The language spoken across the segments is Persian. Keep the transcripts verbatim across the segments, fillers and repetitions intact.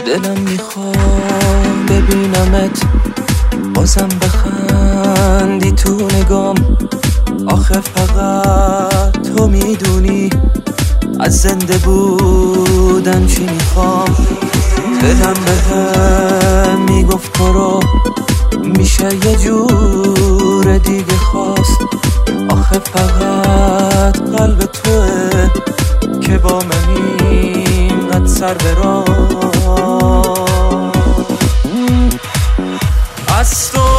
دلم میخوام ببینمت بازم بخندی تو نگام. آخه فقط تو میدونی از زنده بودن چی میخوام. دلم بهم میگفت برو، میشه یه جور دیگه خواست. آخه فقط قلب توه که با من اینقدر سر برا. از تو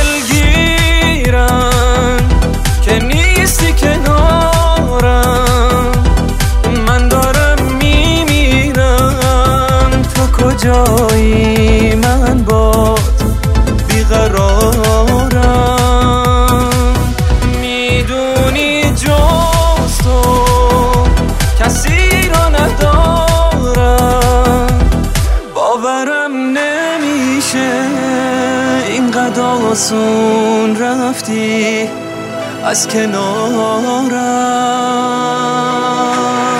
دلگیرم که نیستی کنارم، من دارم میمیرم. تو کجایی؟ من باد بیقرارم. میدونی جز تو کسی رو ندارم. باورم نمیشه اینقدر آسون رفتی از کنارم.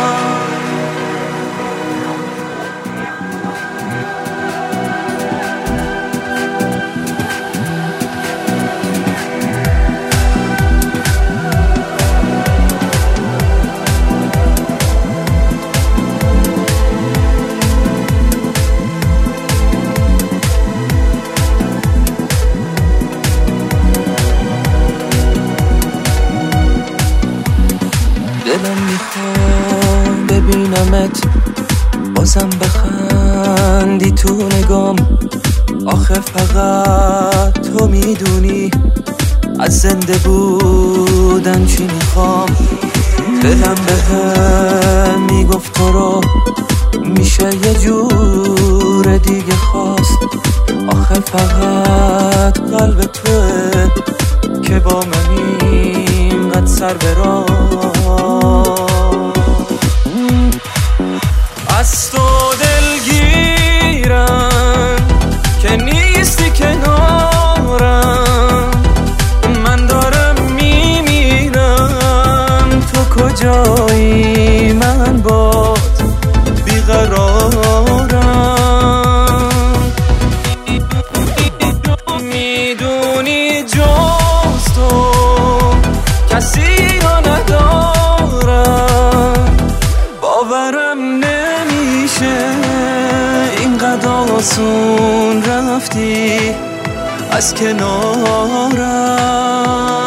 دلم میخوام ببینمت بازم بخندی تو نگام. آخه فقط تو میدونی از زنده بودن چی میخوام. دلم بهم میگفت برو، میشه یه جور دیگه خواست. آخه فقط قلب توه که با من اینقدر سر برا. از تو دلگیرم که نیستی کنارم، من دارم میمیرم. تو کجایی؟ من باد بیقرارم. میدونی جز تو کسی رو ندارم. باورم نمیشه اینقدر آسون رفتی از کنارم.